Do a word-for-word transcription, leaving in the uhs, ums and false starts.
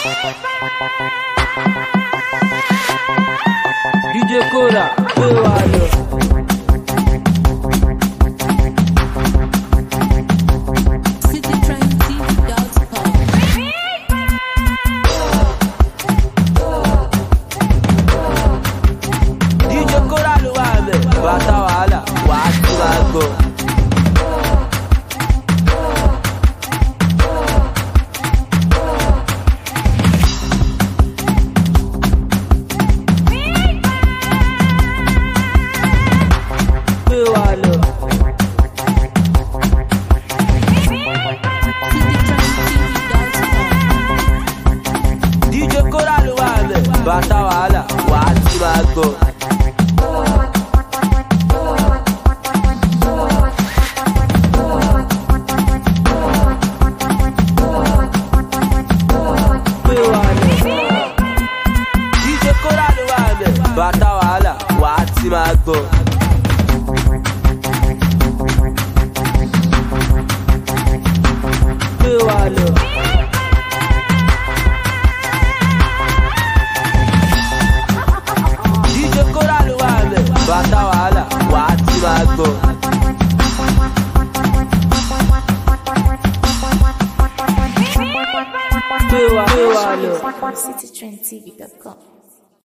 D J Cora, Ewalo. Bata wàhálà, wàá tí máa gbọ́. Gbé wa lọ. D J Cora ló wà bẹ̀. Bata wàhálà, wàá tí máa gbọ́. Bata wàhálà, wàá tí máa gbọ́. Gbé wa lọ. D J Cora ló wà bẹ̀. Bata wàhálà, wàá tí máa gbọ́. Gbé wa lọ. City Trend T V dot com